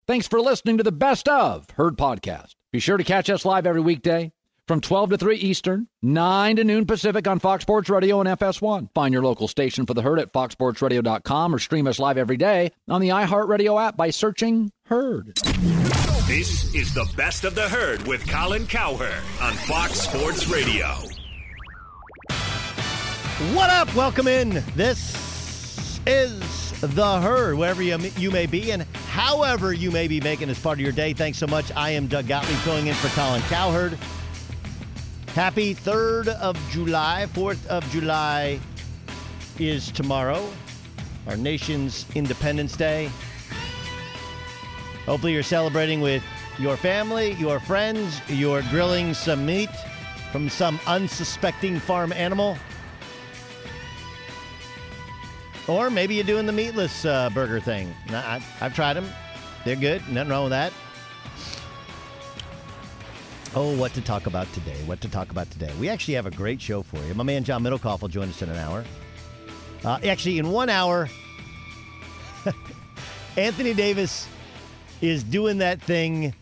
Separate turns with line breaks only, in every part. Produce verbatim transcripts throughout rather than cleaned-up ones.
Thanks for listening to the Best of Herd podcast. Be sure to catch us live every weekday from twelve to three Eastern, nine to noon Pacific on Fox Sports Radio and F S one. Find your local station for the Herd at fox sports radio dot com or stream us live every day on the iHeartRadio app by searching Herd.
This is the Best of the Herd with Colin Cowherd on Fox Sports Radio.
What up? Welcome in. This is the Herd, wherever you, you may be and however you may be making this part of your day. Thanks so much. I am Doug Gottlieb filling in for Colin Cowherd. Happy third of July. fourth of July is tomorrow, our nation's Independence Day. Hopefully you're celebrating with your family, your friends, you're grilling some meat from some unsuspecting farm animal. Or maybe you're doing the meatless uh, burger thing. I, I've tried them. They're good. Nothing wrong with that. Oh, what to talk about today. What to talk about today. We actually have a great show for you. My man John Middlecoff will join us in an hour. Uh, actually, in one hour, Anthony Davis is doing that thing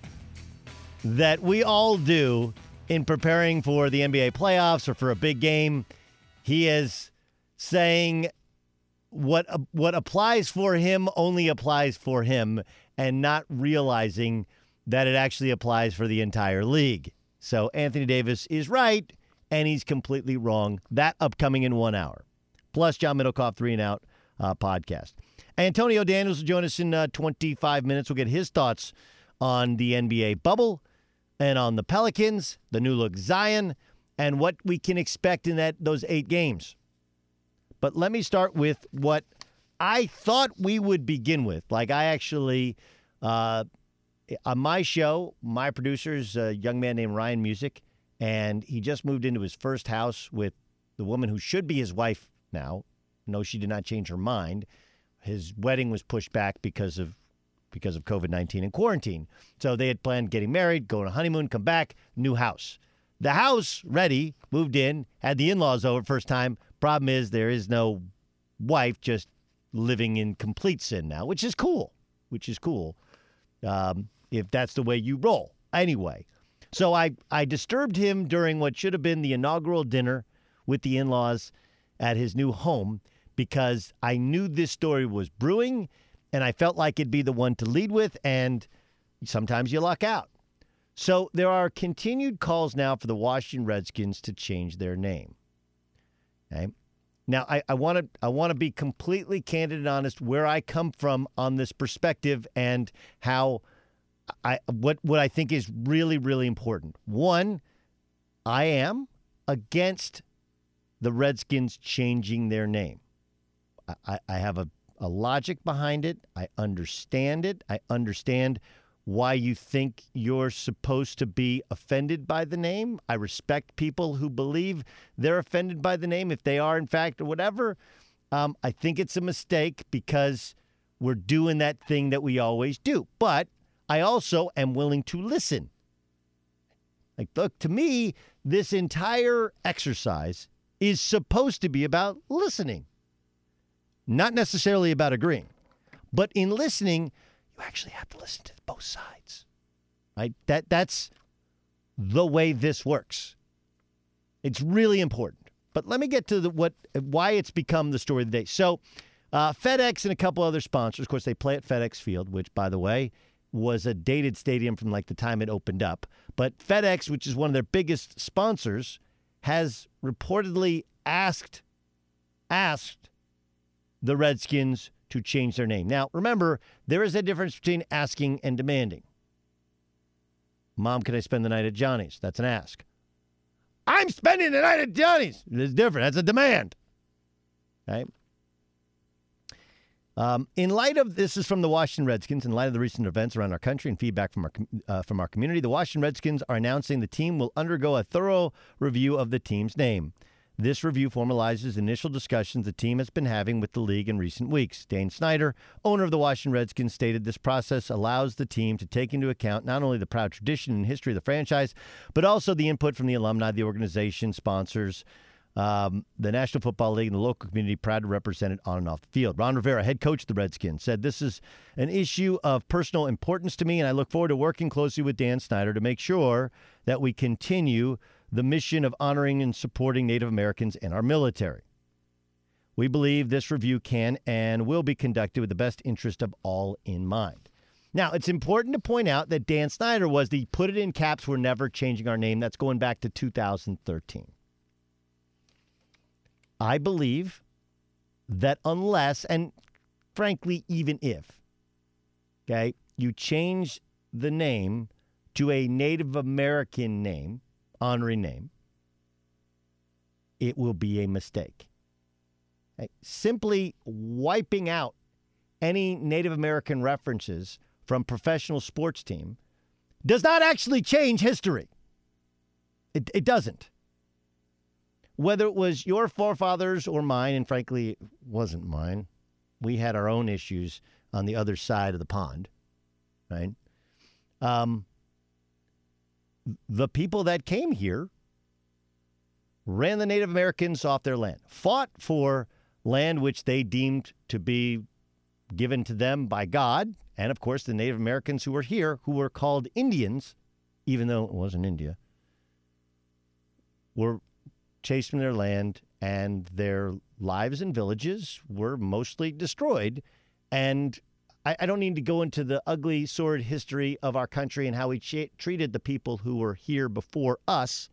that we all do in preparing for the N B A playoffs or for a big game. He is saying what uh, what applies for him only applies for him and not realizing that it actually applies for the entire league. So Anthony Davis is right, and he's completely wrong. That upcoming in one hour. Plus John Middlecoff, Three and Out uh, podcast. Antonio Daniels will join us in uh, twenty-five minutes. We'll get his thoughts on the N B A bubble and on the Pelicans, the new look Zion, and what we can expect in that those eight games. But let me start with what I thought we would begin with. Like I actually, uh, on my show, my producer is a young man named Ryan Music, and he just moved into his first house with the woman who should be his wife now. No, she did not change her mind. His wedding was pushed back because of because of covid nineteen and quarantine. So they had planned getting married, go on a honeymoon, come back, new house. The house, ready, moved in, had the in-laws over first time. Problem is there is no wife, just living in complete sin now, which is cool, which is cool um, if that's the way you roll. Anyway, so I, I disturbed him during what should have been the inaugural dinner with the in-laws at his new home because I knew this story was brewing, and I felt like it'd be the one to lead with, and sometimes you luck out. So there are continued calls now for the Washington Redskins to change their name. Okay. Now, I want to I want to be completely candid and honest where I come from on this perspective and how I what what I think is really, really important. One, I am against the Redskins changing their name. I, I have a, a logic behind it. I understand it. I understand why you think you're supposed to be offended by the name. I respect people who believe they're offended by the name, if they are, in fact, or whatever. Um, I think it's a mistake because we're doing that thing that we always do. But I also am willing to listen. Like, look, to me, this entire exercise is supposed to be about listening, not necessarily about agreeing. But in listening, you actually have to listen to both sides, right? That that's the way this works. It's really important. But let me get to the what why it's become the story of the day. So, uh, FedEx and a couple other sponsors. Of course, they play at FedEx Field, which, by the way, was a dated stadium from like the time it opened up. But FedEx, which is one of their biggest sponsors, has reportedly asked asked the Redskins to change their name. Now, remember, there is a difference between asking and demanding. Mom, can I spend the night at Johnny's? That's an ask. I'm spending the night at Johnny's. It's different. That's a demand. Right? Um, in light of, this is from the Washington Redskins, in light of the recent events around our country and feedback from our uh, from our community, the Washington Redskins are announcing the team will undergo a thorough review of the team's name. This review formalizes initial discussions the team has been having with the league in recent weeks. Dane Snyder, owner of the Washington Redskins, stated this process allows the team to take into account not only the proud tradition and history of the franchise, but also the input from the alumni, the organization, sponsors, Um, the National Football League and the local community proud to represent it on and off the field. Ron Rivera, head coach of the Redskins, said, "This is an issue of personal importance to me, and I look forward to working closely with Dan Snyder to make sure that we continue the mission of honoring and supporting Native Americans and our military. We believe this review can and will be conducted with the best interest of all in mind." Now, it's important to point out that Dan Snyder was the put it in caps, we're never changing our name. That's going back to two thousand thirteen. I believe that unless, and frankly, even if, okay, you change the name to a Native American name, honoring name, it will be a mistake. Okay? Simply wiping out any Native American references from professional sports team does not actually change history. It, it doesn't. Whether it was your forefathers or mine, and frankly, it wasn't mine. We had our own issues on the other side of the pond, right? Um, the people that came here ran the Native Americans off their land, fought for land which they deemed to be given to them by God, and of course the Native Americans who were here, who were called Indians, even though it wasn't India, were chased from their land, and their lives and villages were mostly destroyed. And I, I don't need to go into the ugly, sordid history of our country and how we ch- treated the people who were here before us.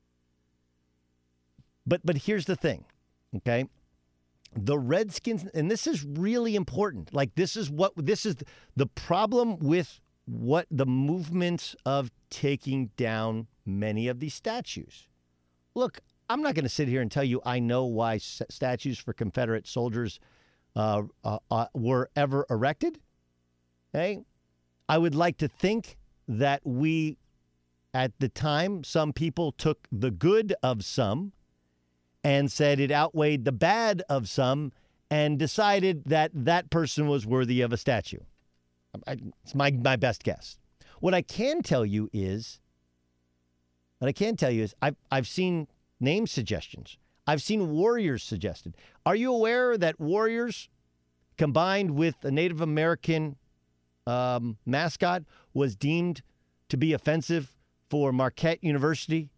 But but here's the thing, okay? The Redskins, and this is really important. Like this is what this is the problem with what the movements of taking down many of these statues. Look, I'm not going to sit here and tell you I know why s- statues for Confederate soldiers uh, uh, uh, were ever erected. Okay? I would like to think that we, at the time, some people took the good of some and said it outweighed the bad of some and decided that that person was worthy of a statue. I, it's my, my best guess. What I can tell you is, what I can tell you is I've, I've seen name suggestions. I've seen Warriors suggested. Are you aware that Warriors, combined with a Native American um, mascot, was deemed to be offensive for Marquette University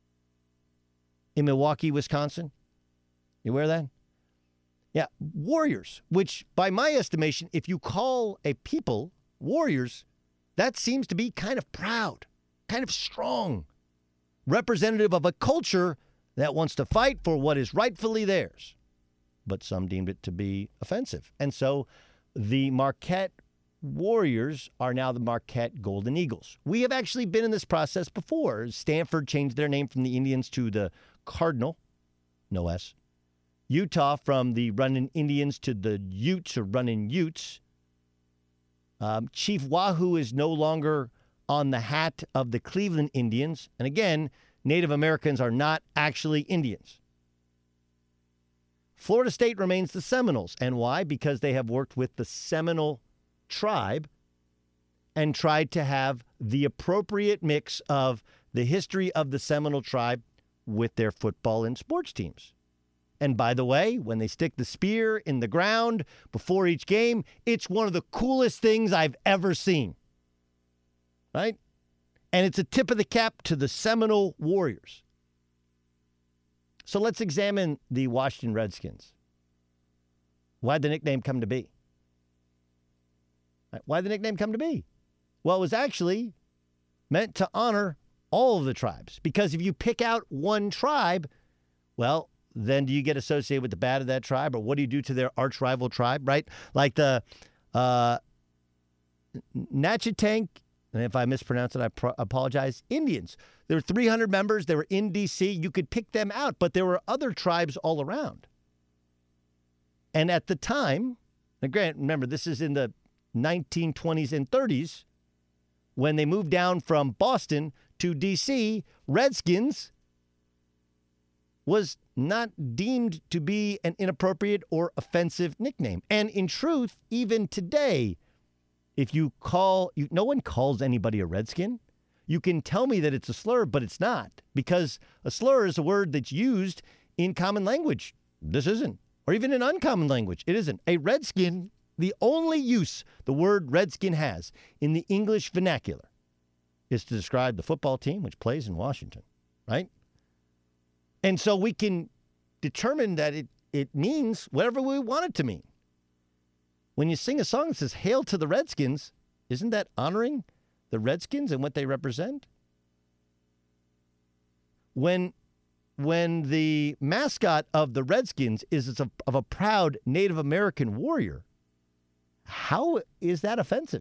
in Milwaukee, Wisconsin? You aware of that? Yeah, Warriors, which by my estimation, if you call a people Warriors, that seems to be kind of proud, kind of strong, representative of a culture that wants to fight for what is rightfully theirs. But some deemed it to be offensive. And so the Marquette Warriors are now the Marquette Golden Eagles. We have actually been in this process before. Stanford changed their name from the Indians to the Cardinal, no S. Utah from the Runnin' Indians to the Utes or Runnin' Utes. Um, Chief Wahoo is no longer on the hat of the Cleveland Indians. And again, Native Americans are not actually Indians. Florida State remains the Seminoles. And why? Because they have worked with the Seminole tribe and tried to have the appropriate mix of the history of the Seminole tribe with their football and sports teams. And by the way, when they stick the spear in the ground before each game, it's one of the coolest things I've ever seen. Right? And it's a tip of the cap to the Seminole Warriors. So let's examine the Washington Redskins. Why'd the nickname come to be? Why'd the nickname come to be? Well, it was actually meant to honor all of the tribes. Because if you pick out one tribe, well, then do you get associated with the bad of that tribe? Or what do you do to their arch rival tribe, right? Like the uh, Natchitoches, and if I mispronounce it, I pro- apologize, Indians. There were three hundred members. They were in D C. You could pick them out, but there were other tribes all around. And at the time, now Grant, remember, this is in the nineteen twenties and thirties, when they moved down from Boston to D C, Redskins was not deemed to be an inappropriate or offensive nickname. And in truth, even today, if you call, you, no one calls anybody a Redskin. You can tell me that it's a slur, but it's not, because a slur is a word that's used in common language, this isn't. Or even in uncommon language, it isn't. A Redskin, the only use the word Redskin has in the English vernacular is to describe the football team which plays in Washington, right? And so we can determine that it, it means whatever we want it to mean. When you sing a song that says, "Hail to the Redskins," isn't that honoring the Redskins and what they represent? When when the mascot of the Redskins is a, of a proud Native American warrior, how is that offensive?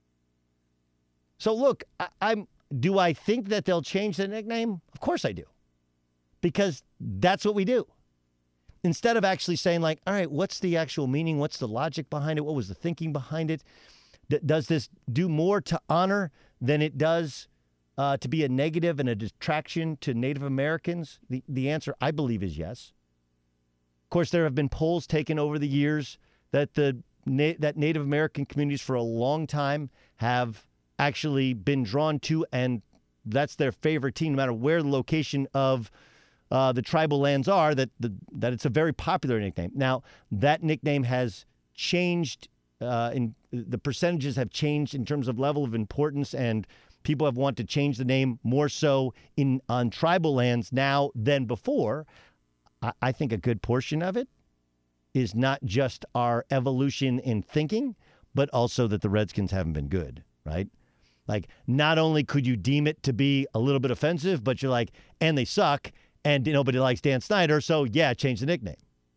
So look, I, I'm. Do I think that they'll change the nickname? Of course I do, because that's what we do. Instead of actually saying, like, all right, what's the actual meaning? What's the logic behind it? What was the thinking behind it? D- does this do more to honor than it does uh, to be a negative and a detraction to Native Americans? The, the answer, I believe, is yes. Of course, there have been polls taken over the years that the na- that Native American communities for a long time have actually been drawn to, and that's their favorite team, no matter where the location of Uh, the tribal lands are, that the, that it's a very popular nickname. Now, that nickname has changed, uh, in the percentages have changed in terms of level of importance, and people have wanted to change the name more so in on tribal lands now than before. I, I think a good portion of it is not just our evolution in thinking, but also that the Redskins haven't been good, right? Like, not only could you deem it to be a little bit offensive, but you're like, and they suck, and nobody likes Dan Snyder, so yeah, change the nickname.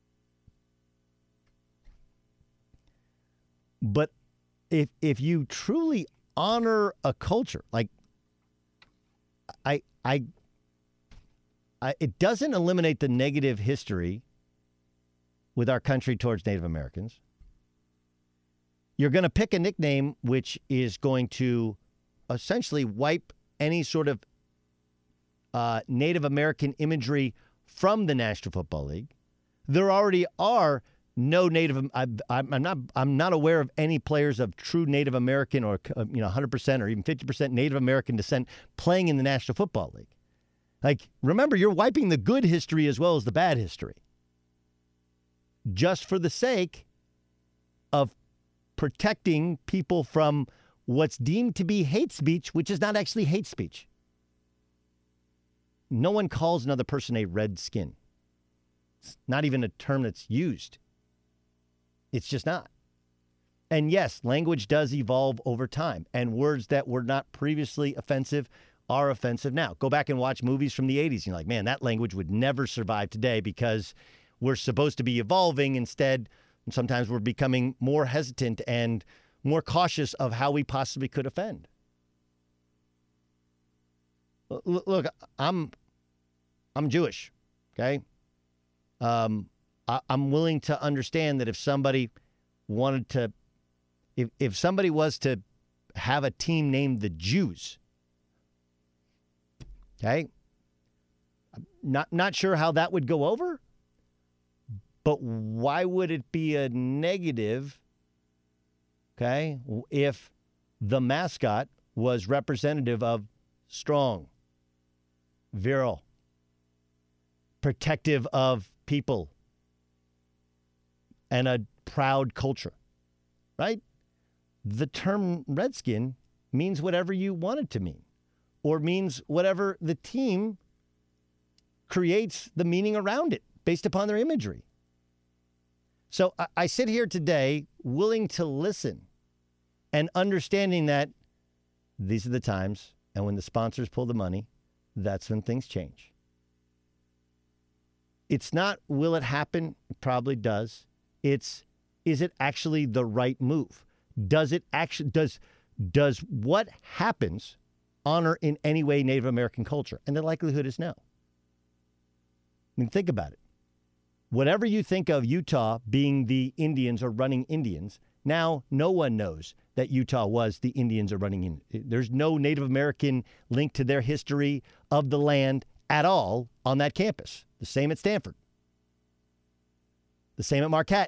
But if if you truly honor a culture, like I I, I it doesn't eliminate the negative history with our country towards Native Americans. You're going to pick a nickname which is going to essentially wipe any sort of Uh, Native American imagery from the National Football League. There already are no Native. I, I'm not. I'm not aware of any players of true Native American or uh, you know one hundred percent or even fifty percent Native American descent playing in the National Football League. Like, remember, you're wiping the good history as well as the bad history, just for the sake of protecting people from what's deemed to be hate speech, which is not actually hate speech. No one calls another person a red skin. It's not even a term that's used. It's just not. And yes, language does evolve over time, and words that were not previously offensive are offensive now. Go back and watch movies from the eighties. You're like, man, that language would never survive today because we're supposed to be evolving. Instead, sometimes we're becoming more hesitant and more cautious of how we possibly could offend. Look, I'm I'm Jewish, okay? Um, I, I'm willing to understand that if somebody wanted to, if if somebody was to have a team named the Jews, okay? I'm not not sure how that would go over, but why would it be a negative, okay, if the mascot was representative of strong, virile, protective of people, and a proud culture, right? The term Redskin means whatever you want it to mean, or means whatever the team creates the meaning around it based upon their imagery. So I, I sit here today willing to listen and understanding that these are the times, and when the sponsors pull the money, that's when things change. It's not, will it happen? It probably does. It's, is it actually the right move? Does it actually, does, does what happens honor in any way Native American culture? And the likelihood is no. I mean, think about it. Whatever you think of Utah being the Indians or running Indians, now no one knows that Utah was the Indians are running in. There's no Native American link to their history of the land at all on that campus. The same at Stanford. The same at Marquette.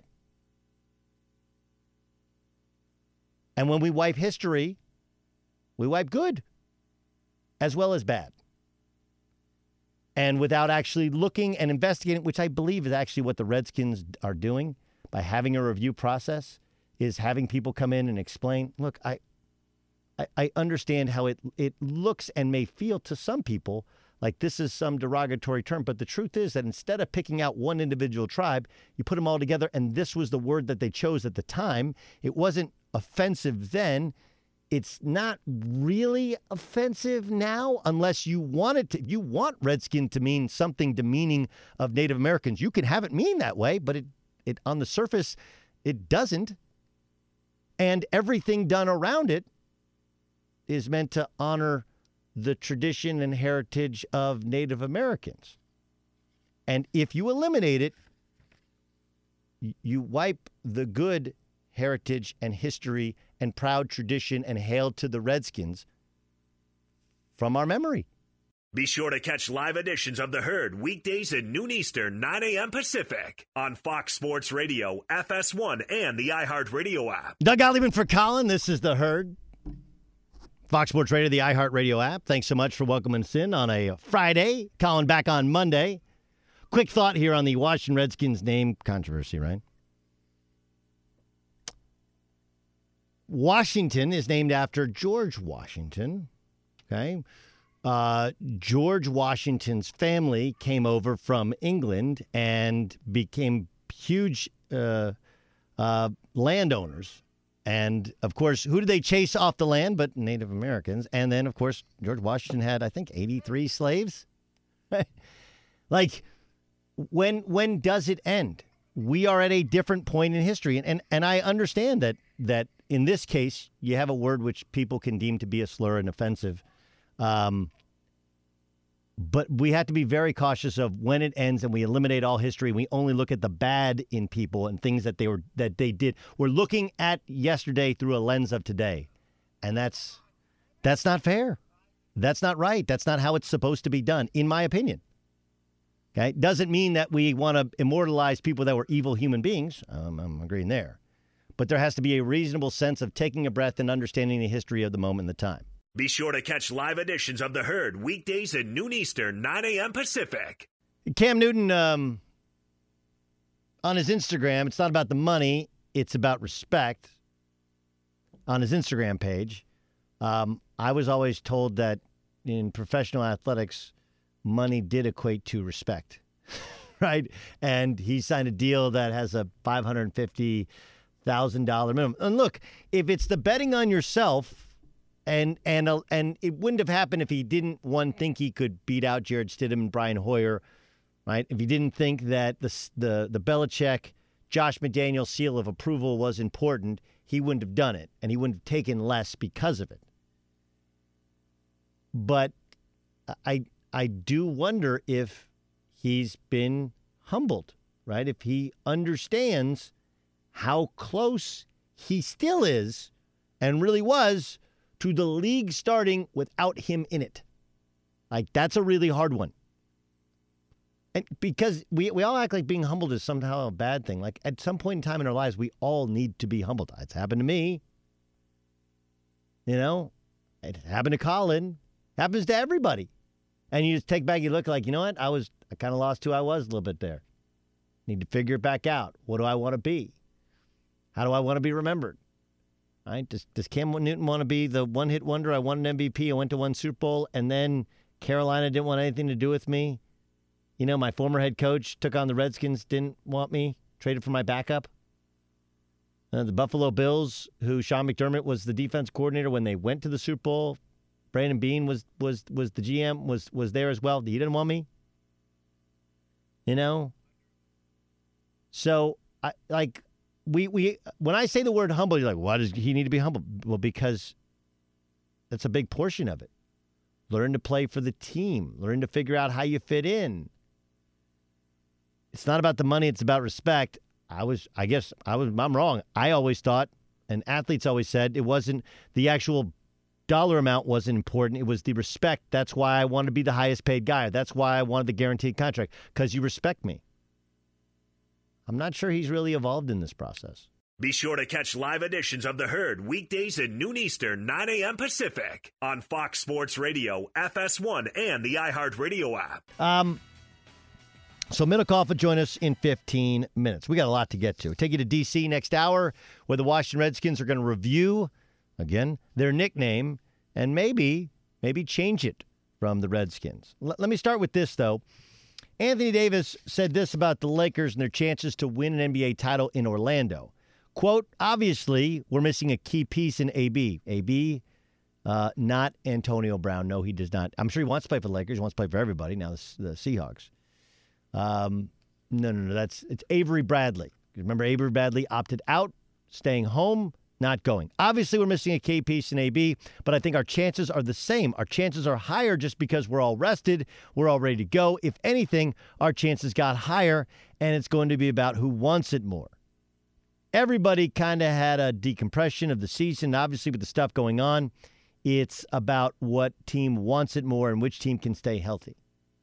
And when we wipe history, we wipe good as well as bad. and without actually looking and investigating, which I believe is actually what the Redskins are doing by having a review process, is having people come in and explain, look, I I, I understand how it it looks and may feel to some people like this is some derogatory term, but the truth is that instead of picking out one individual tribe, you put them all together, and this was the word that they chose at the time. It wasn't offensive then. It's not really offensive now unless you want it to. You want Redskin to mean something demeaning of Native Americans. You can have it mean that way, but it, it on the surface, it doesn't. And everything done around it is meant to honor the tradition and heritage of Native Americans. And if you eliminate it, you wipe the good heritage and history and proud tradition and hail to the Redskins from our memory.
Be sure to catch live editions of The Herd weekdays at noon Eastern, nine a.m. Pacific on Fox Sports Radio, F S one, and the iHeartRadio app.
Doug Gottlieb for Colin. This is The Herd. Fox Sports Radio, the iHeartRadio app. Thanks so much for welcoming us in on a Friday. Colin back on Monday. Quick thought here on the Washington Redskins name controversy, right? Washington is named after George Washington, okay? Uh, George Washington's family came over from England and became huge uh, uh, landowners. And, of course, who did they chase off the land but Native Americans? And then, of course, George Washington had, I think, eighty-three slaves. Like, when when does it end? We are at a different point in history. And, and, and I understand that that in this case, you have a word which people can deem to be a slur and offensive. Um, but we have to be very cautious of when it ends, and we eliminate all history. We only look at the bad in people and things that they were that they did. We're looking at yesterday through a lens of today, and that's that's not fair. That's not right. That's not how it's supposed to be done, in my opinion. Okay, doesn't mean that we want to immortalize people that were evil human beings. Um, I'm agreeing there, but there has to be a reasonable sense of taking a breath and understanding the history of the moment and the time.
Be sure to catch live editions of The Herd weekdays at noon Eastern, nine a.m. Pacific.
Cam Newton, um, on his Instagram, it's not about the money, it's about respect. On his Instagram page, um, I was always told that in professional athletics, money did equate to respect, right? And he signed a deal that has a five hundred fifty thousand dollars minimum. And look, if it's the betting on yourself, And and uh, and it wouldn't have happened if he didn't, one, think he could beat out Jared Stidham and Brian Hoyer, right? If he didn't think that the the the Belichick, Josh McDaniels seal of approval was important, he wouldn't have done it, and he wouldn't have taken less because of it. But I I do wonder if he's been humbled, right? If he understands how close he still is and really was to the league starting without him in it. Like, that's a really hard one. And because we, we all act like being humbled is somehow a bad thing. Like, at some point in time in our lives, we all need to be humbled. It's happened to me. You know? It happened to Colin. It happens to everybody. And you just take back, you look like, you know what? I was, I kind of lost who I was a little bit there. Need to figure it back out. What do I want to be? How do I want to be remembered? Right? Does, does Cam Newton want to be the one-hit wonder? I won an M V P. I went to one Super Bowl, and then Carolina didn't want anything to do with me. You know, my former head coach took on the Redskins, didn't want me, traded for my backup. Uh, the Buffalo Bills, who Sean McDermott was the defense coordinator when they went to the Super Bowl. Brandon Beane was was was the G M, was was there as well. He didn't want me. You know? So, I like... We we when I say the word humble, you're like, why does he need to be humble? Well, because that's a big portion of it. Learn to play for the team. Learn to figure out how you fit in. It's not about the money, it's about respect. I was I guess I was I'm wrong. I always thought, and athletes always said, it wasn't the actual dollar amount wasn't important. It was the respect. That's why I wanted to be the highest paid guy. That's why I wanted the guaranteed contract, because you respect me. I'm not sure he's really evolved in this process.
Be sure to catch live editions of The Herd weekdays at noon Eastern, nine a.m. Pacific on Fox Sports Radio, F S one, and the iHeartRadio app.
Um, so Middlecoff will join us in fifteen minutes. We got a lot to get to. Take you to D C next hour, where the Washington Redskins are going to review, again, their nickname, and maybe, maybe change it from the Redskins. L- let me start with this, though. Anthony Davis said this about the Lakers and their chances to win an N B A title in Orlando. Quote, obviously, we're missing a key piece in A B. A B, uh, not Antonio Brown. No, he does not. I'm sure he wants to play for the Lakers. He wants to play for everybody. Now, the, the Seahawks. Um, no, no, no. That's it's Avery Bradley. Remember, Avery Bradley opted out, staying home, not going. Obviously, we're missing a key piece in A B, but I think our chances are the same. Our chances are higher just because we're all rested. We're all ready to go. If anything, our chances got higher, and it's going to be about who wants it more. Everybody kind of had a decompression of the season. Obviously, with the stuff going on, it's about what team wants it more and which team can stay healthy.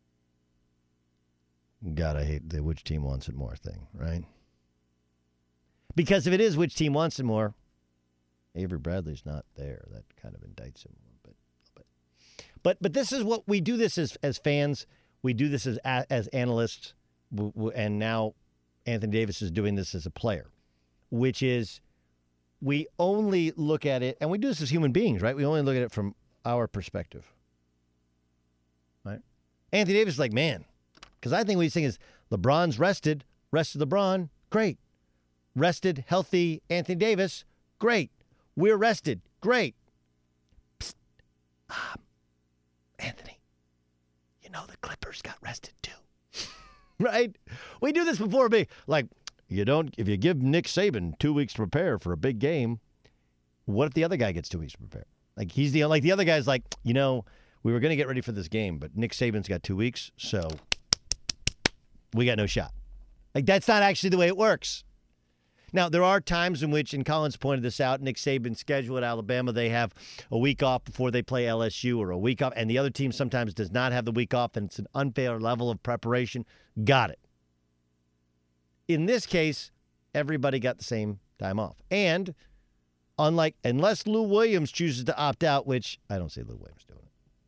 God, I hate the which team wants it more thing, right? Because if it is which team wants it more, Avery Bradley's not there. That kind of indicts him a little bit. A little bit. But but this is what we do this as as fans. We do this as as analysts, and now Anthony Davis is doing this as a player, which is we only look at it, and we do this as human beings, right? We only look at it from our perspective, right? Anthony Davis is like, man, because I think what he's saying is LeBron's rested, rested LeBron, great. Rested, healthy Anthony Davis, great. We're rested, great. Psst. Um, Anthony, you know the Clippers got rested too, right? We do this before, be like, you don't. If you give Nick Saban two weeks to prepare for a big game, what if the other guy gets two weeks to prepare? Like he's the like the other guy's like, you know, we were going to get ready for this game, but Nick Saban's got two weeks, so we got no shot. Like that's not actually the way it works. Now, there are times in which, and Collins pointed this out, Nick Saban's schedule at Alabama, they have a week off before they play L S U or a week off, and the other team sometimes does not have the week off, and it's an unfair level of preparation. Got it. In this case, everybody got the same time off. And unlike, unless Lou Williams chooses to opt out, which I don't see Lou Williams doing it.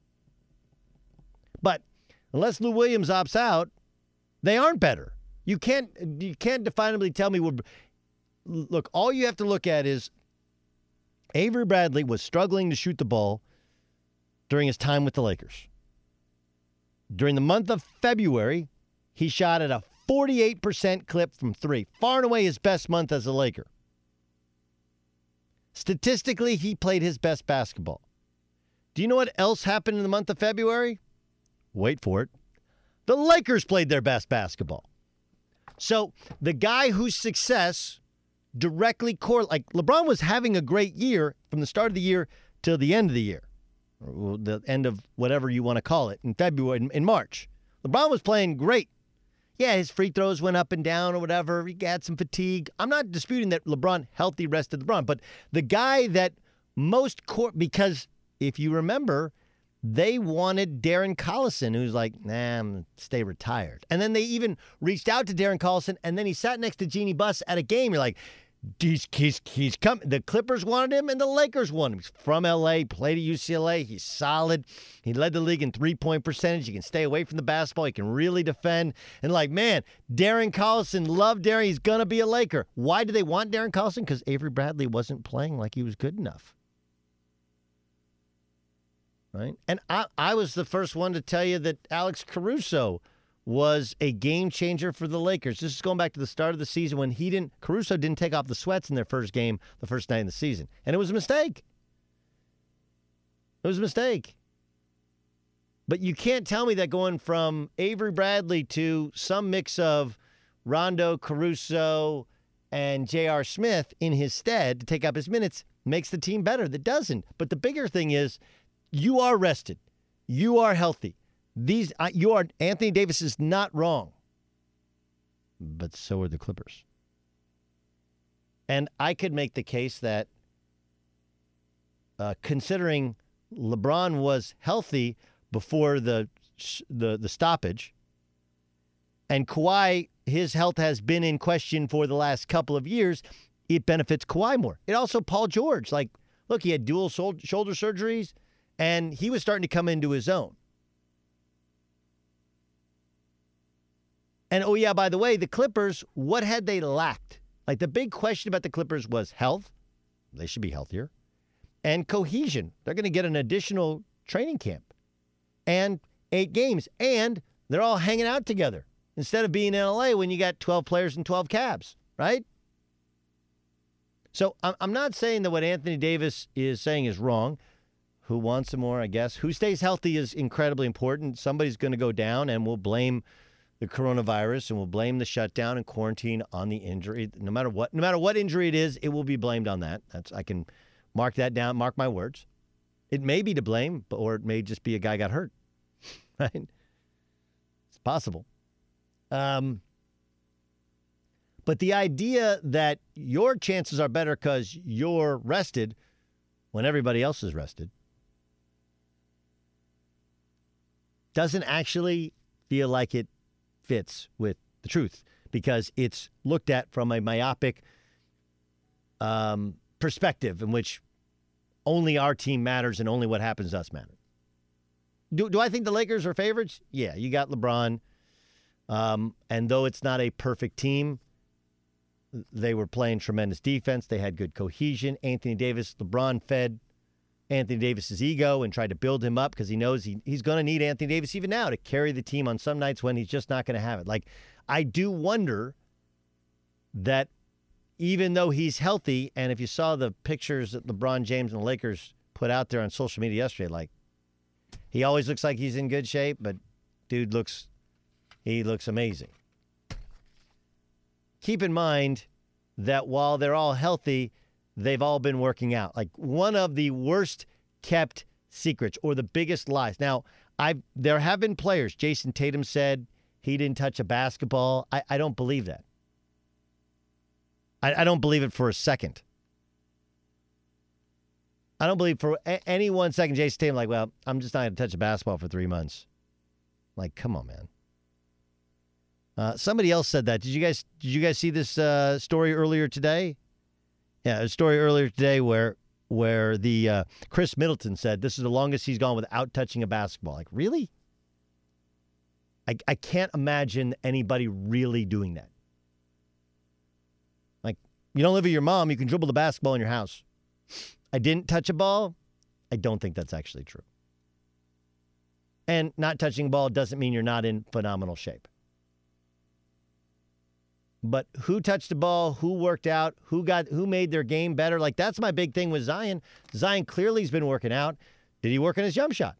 But unless Lou Williams opts out, they aren't better. You can't you can't definably tell me we're look, all you have to look at is Avery Bradley was struggling to shoot the ball during his time with the Lakers. During the month of February, he shot at a forty-eight percent clip from three, far and away his best month as a Laker. Statistically, he played his best basketball. Do you know what else happened in the month of February? Wait for it. The Lakers played their best basketball. So the guy whose success directly correlates, like LeBron was having a great year from the start of the year till the end of the year, or the end of whatever you want to call it, in February, in, in March. LeBron was playing great. Yeah, his free throws went up and down or whatever. He had some fatigue. I'm not disputing that LeBron healthy rested LeBron, but the guy that most court, because if you remember, they wanted Darren Collison, who's like, nah, I'm going to stay retired. And then they even reached out to Darren Collison, and then he sat next to Jeannie Buss at a game. You're like, he's, he's, he's come. The Clippers wanted him, and the Lakers wanted him. He's from L A, played at U C L A. He's solid. He led the league in three-point percentage. He can stay away from the basketball. He can really defend. And like, man, Darren Collison, love Darren. He's going to be a Laker. Why do they want Darren Collison? Because Avery Bradley wasn't playing like he was good enough. Right? And I, I was the first one to tell you that Alex Caruso was a game changer for the Lakers. This is going back to the start of the season when he didn't, Caruso didn't take off the sweats in their first game, the first night of the season. And it was a mistake. It was a mistake. But you can't tell me that going from Avery Bradley to some mix of Rondo, Caruso, and J R. Smith in his stead to take up his minutes makes the team better. That doesn't. But the bigger thing is, you are rested. You are healthy. These, uh, you are. Anthony Davis is not wrong. But so are the Clippers. And I could make the case that uh, considering LeBron was healthy before the the the stoppage, and Kawhi, his health has been in question for the last couple of years. it benefits Kawhi more. It also, Paul George, like, look, he had dual sol- shoulder surgeries, and he was starting to come into his own. And, oh, yeah, by the way, the Clippers, what had they lacked? Like, the big question about the Clippers was health. They should be healthier. And cohesion. They're going to get an additional training camp. And eight games. And they're all hanging out together instead of being in L A when you got twelve players and twelve cabs, right? So I'm not saying that what Anthony Davis is saying is wrong. Who wants some more, I guess? Who stays healthy is incredibly important. Somebody's going to go down, and we'll blame the coronavirus, and we'll blame the shutdown and quarantine on the injury. No matter what, no matter what injury it is, it will be blamed on that. That's I can mark that down, mark my words. It may be to blame, or it may just be a guy got hurt. Right? It's possible. Um, but the idea that your chances are better because you're rested when everybody else is rested doesn't actually feel like it fits with the truth, because it's looked at from a myopic um, perspective in which only our team matters and only what happens to us matters. Do, do I think the Lakers are favorites? Yeah, you got LeBron. Um, and though it's not a perfect team, they were playing tremendous defense. They had good cohesion. Anthony Davis, LeBron fed Anthony Davis's ego and tried to build him up because he knows he, he's going to need Anthony Davis even now to carry the team on some nights when he's just not going to have it. Like, I do wonder that even though he's healthy, and if you saw the pictures that LeBron James and the Lakers put out there on social media yesterday, like, he always looks like he's in good shape, but dude looks, he looks amazing. Keep in mind that while they're all healthy, they've all been working out. Like, one of the worst kept secrets or the biggest lies. Now, I there have been players. Jason Tatum said he didn't touch a basketball. I, I don't believe that. I, I don't believe it for a second. I don't believe for a, any one second Jason Tatum like, well, I'm just not going to touch a basketball for three months. Like, come on, man. Uh, somebody else said that. Did you guys did you guys see this uh, story earlier today? Yeah, a story earlier today where where the uh, Chris Middleton said this is the longest he's gone without touching a basketball. Like, really? I I can't imagine anybody really doing that. Like, you don't live with your mom, you can dribble the basketball in your house. I didn't touch a ball. I don't think that's actually true. And not touching a ball doesn't mean you're not in phenomenal shape. But who touched the ball, who worked out, who got, who made their game better? Like, that's my big thing with Zion. Zion clearly has been working out. Did he work on his jump shot?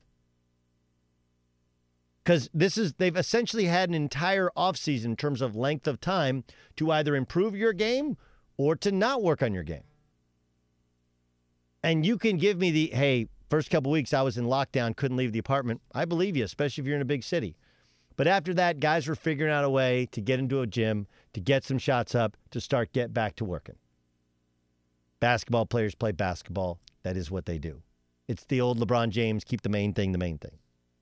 Because this is, they've essentially had an entire offseason in terms of length of time to either improve your game or to not work on your game. And you can give me the, hey, first couple weeks I was in lockdown, couldn't leave the apartment. I believe you, especially if you're in a big city. But after that, guys were figuring out a way to get into a gym, to get some shots up, to start get back to working. Basketball players play basketball. That is what they do. It's the old LeBron James, keep the main thing the main thing.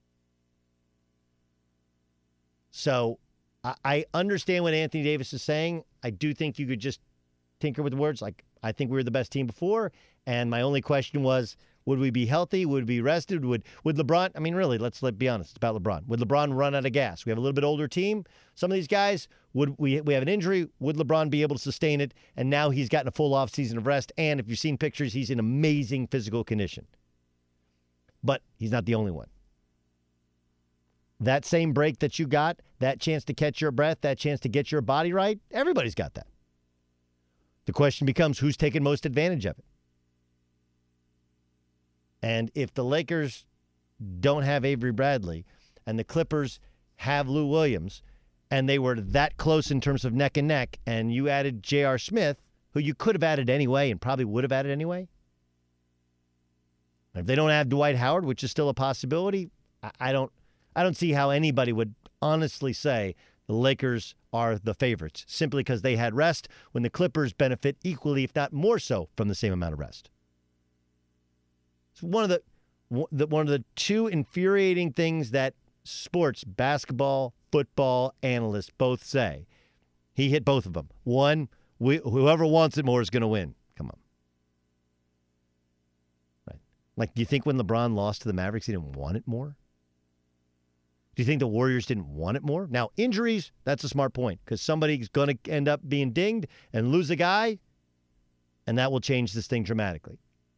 So I, I understand what Anthony Davis is saying. I do think you could just tinker with the words. Like, I think we were the best team before, and my only question was, would we be healthy? Would we be rested? Would would LeBron, I mean, really, let's let be honest it's about LeBron. Would LeBron run out of gas? We have a little bit older team. Some of these guys, would we we have an injury? Would LeBron be able to sustain it? And now he's gotten a full offseason of rest. And if you've seen pictures, he's in amazing physical condition. But he's not the only one. That same break that you got, that chance to catch your breath, that chance to get your body right, everybody's got that. The question becomes, who's taking most advantage of it? And if the Lakers don't have Avery Bradley and the Clippers have Lou Williams and they were that close in terms of neck and neck and you added J R. Smith, who you could have added anyway and probably would have added anyway. If they don't have Dwight Howard, which is still a possibility, I don't I don't see how anybody would honestly say the Lakers are the favorites simply because they had rest when the Clippers benefit equally, if not more so, from the same amount of rest. It's one of the one of the two infuriating things that sports, basketball, football analysts both say. He hit both of them. One, we, whoever wants it more is going to win. Come on. Right. Like, do you think when LeBron lost to the Mavericks, he didn't want it more? Do you think the Warriors didn't want it more? Now, injuries, that's a smart point because somebody's going to end up being dinged and lose a guy, and that will change this thing dramatically.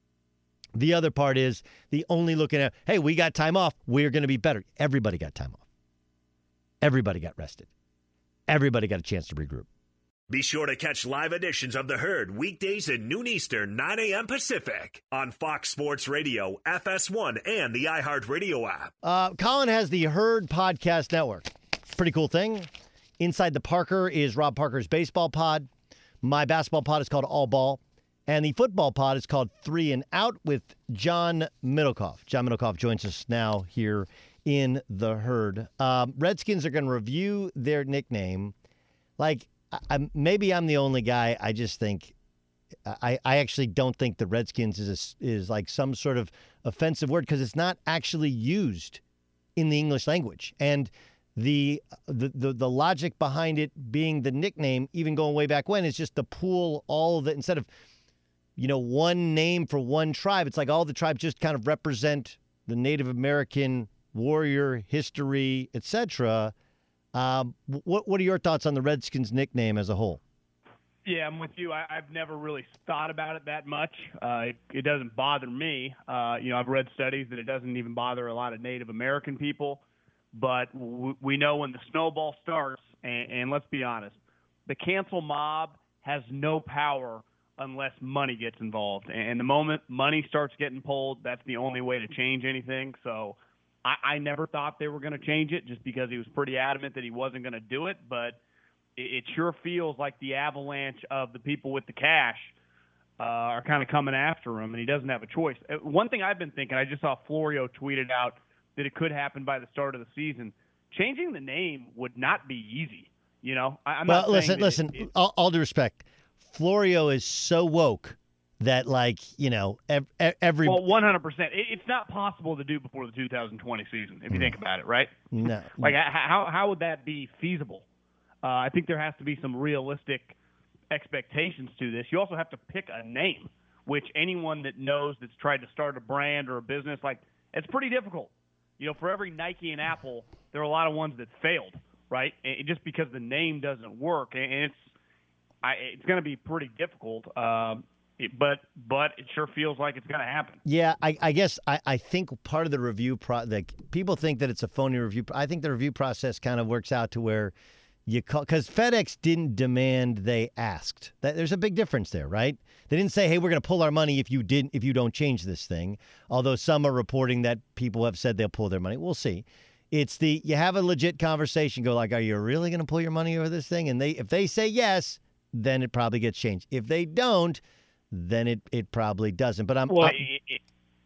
The other part is the only looking at, hey, we got time off. We're going to be better. Everybody got time off. Everybody got rested. Everybody got a chance to regroup.
Be sure to catch live editions of The Herd weekdays at noon Eastern, nine a.m. Pacific on Fox Sports Radio, F S one, and the iHeartRadio app.
Uh, Colin has the Herd Podcast Network. Pretty cool thing. Inside the Parker is Rob Parker's baseball pod. My basketball pod is called All Ball. And the football pod is called Three and Out with John Middlecoff. John Middlecoff joins us now here in the Herd. Um, Redskins are going to review their nickname. Like, I, maybe I'm the only guy. I just think, I, I actually don't think the Redskins is a, is like some sort of offensive word because it's not actually used in the English language. And the, the the the logic behind it being the nickname, even going way back when, is just to pool all of it instead of, you know, one name for one tribe. It's like all the tribes just kind of represent the Native American warrior history, et cetera. Um, what what are your thoughts on the Redskins nickname as a whole?
Yeah, I'm with you. I, I've never really thought about it that much. Uh, it, it doesn't bother me. Uh, you know, I've read studies that it doesn't even bother a lot of Native American people. But w- we know when the snowball starts, and, and let's be honest, the cancel mob has no power unless money gets involved. And the moment money starts getting pulled, that's the only way to change anything. So I, I never thought they were going to change it just because he was pretty adamant that he wasn't going to do it. But it, it sure feels like the avalanche of the people with the cash uh, are kind of coming after him, and he doesn't have a choice. One thing I've been thinking, I just saw Florio tweeted out that it could happen by the start of the season. Changing the name would not be easy. You know, I, I'm
well,
not
listen, listen,
it, it,
all, all due respect, Florio is so woke that, like, you know, every, every
well, one hundred percent. It, it's not possible to do before the two thousand twenty season, if you mm. think about it, right?
No.
Like, how how would that be feasible? Uh, I think there has to be some realistic expectations to this. You also have to pick a name, which anyone that knows that's tried to start a brand or a business, like, it's pretty difficult. You know, for every Nike and Apple, there are a lot of ones that failed, right? And just because the name doesn't work, and it's I, it's going to be pretty difficult. Um, it, but but it sure feels like it's going to happen.
Yeah, I, I guess I, I think part of the review pro like people think that it's a phony review. I think the review process kind of works out to where you call because FedEx didn't demand, they asked. That there's a big difference there, right? They didn't say, hey, we're going to pull our money if you didn't if you don't change this thing. Although some are reporting that people have said they'll pull their money. We'll see. It's the you have a legit conversation. Go like, are you really going to pull your money over this thing? And they if they say yes, then it probably gets changed. If they don't, then it, it probably doesn't. But I'm
well,
I'm,
it, it,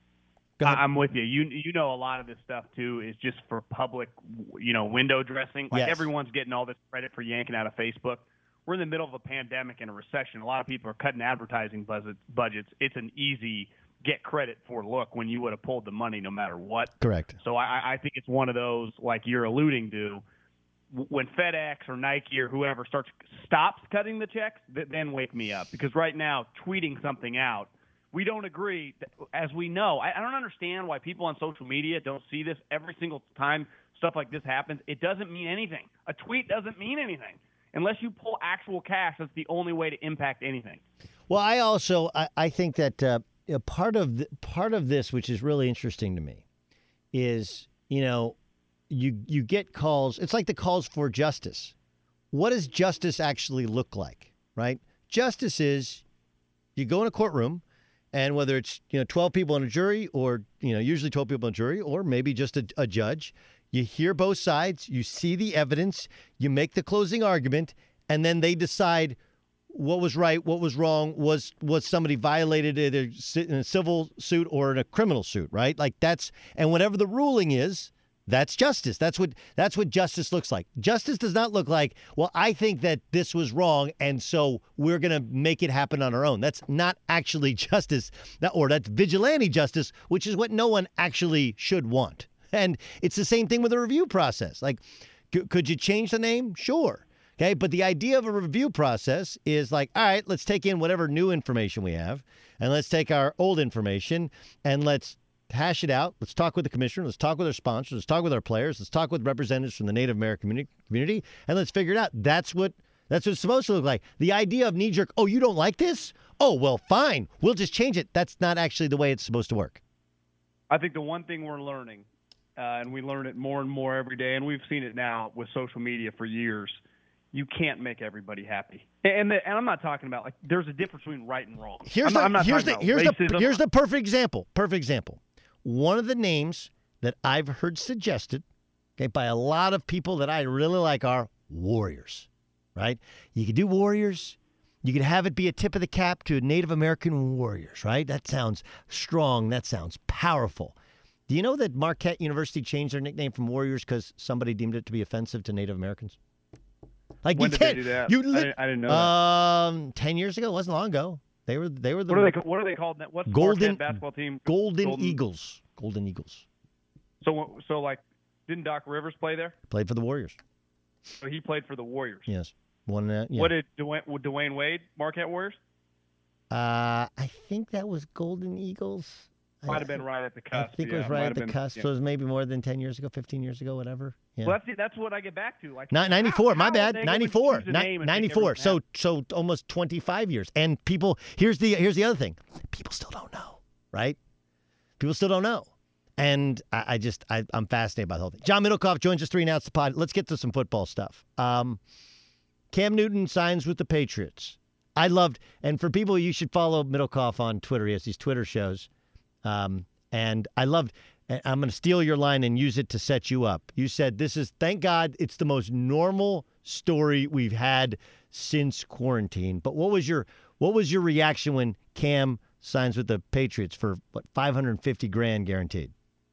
I'm with you. You you know a lot of this stuff too is just for public, you know, window dressing. Like
yes.
Everyone's getting all this credit for yanking out of Facebook. We're in the middle of a pandemic and a recession. A lot of people are cutting advertising budgets. It's an easy get credit for look when you would have pulled the money no matter what.
Correct.
So I, I think it's one of those like you're alluding to. When FedEx or Nike or whoever starts stops cutting the checks, then wake me up. Because right now, tweeting something out, we don't agree. As we know, I don't understand why people on social media don't see this every single time stuff like this happens. It doesn't mean anything. A tweet doesn't mean anything. Unless you pull actual cash, that's the only way to impact anything.
Well, I also I, I think that uh, part of the, part of this, which is really interesting to me, is, you know, You you get calls. It's like the calls for justice. What does justice actually look like, right? Justice is you go in a courtroom, and whether it's you know twelve people in a jury, or you know usually twelve people in a jury, or maybe just a, a judge, you hear both sides, you see the evidence, you make the closing argument, and then they decide what was right, what was wrong, was was somebody violated either in a civil suit or in a criminal suit, right? Like that's and whatever the ruling is. That's justice. That's what that's what justice looks like. Justice does not look like, well, I think that this was wrong, and so we're going to make it happen on our own. That's not actually justice, or that's vigilante justice, which is what no one actually should want. And it's the same thing with the review process. Like, c- could you change the name? Sure. Okay, but the idea of a review process is like, all right, let's take in whatever new information we have, and let's take our old information and let's hash it out. Let's talk with the commissioner. Let's talk with our sponsors. Let's talk with our players. Let's talk with representatives from the Native American community, and let's figure it out. That's what that's what it's supposed to look like. The idea of knee-jerk, oh, you don't like this? Oh, well, fine. We'll just change it. That's not actually the way it's supposed to work.
I think the one thing we're learning, uh, and we learn it more and more every day, and we've seen it now with social media for years, you can't make everybody happy. And the, and I'm not talking about, like, there's a difference between right and wrong.
Here's
I'm
the,
not, I'm not
here's
talking
the,
about
here's
racism.
the, here's the perfect example. Perfect example. One of the names that I've heard suggested, okay, by a lot of people that I really like are Warriors, right? You could do Warriors. You could have it be a tip of the cap to Native American Warriors, right? That sounds strong. That sounds powerful. Do you know that Marquette University changed their nickname from Warriors because somebody deemed it to be offensive to Native Americans? Like
When
you
did
can't,
they do that?
You
I, didn't, I didn't know
um,
that.
ten years ago, it wasn't long ago. They were they were the
What are they, what are they called? What's the
Golden-
Marquette basketball team?
Golden,
Golden-
Eagles. Golden Eagles.
So, so like, didn't Doc Rivers play there?
Played for the Warriors.
So he played for the Warriors.
Yes. One. Uh, yeah.
What did Dwayne, Dwayne Wade, Marquette Warriors?
Uh, I think that was Golden Eagles.
Might
I,
have been right at the
I
cusp.
think
yeah,
it was
might
right
have
at the
been,
cusp.
yeah.
So it was maybe more than ten years ago, fifteen years ago, whatever. Yeah.
Well, that's that's what I get back to. Like
Not ninety-four.
how-
My
how
bad.
are they going to
ninety-four.
choose a
Ni-
name and make
ninety-four.
everything
So
happen?
so almost twenty-five years. And people, here's the here's the other thing. People still don't know, right? People still don't know. And I, I just I, I'm fascinated by the whole thing. John Middlecoff joins us three now. It's the pod. Let's get to some football stuff. Um, Cam Newton signs with the Patriots. I loved, and for people, you should follow Middlecoff on Twitter. He has these Twitter shows. Um, and I loved, and I'm going to steal your line and use it to set you up. You said, this is, thank God, it's the most normal story we've had since quarantine. But what was your, what was your reaction when Cam signs with the Patriots for, what, five hundred fifty grand guaranteed?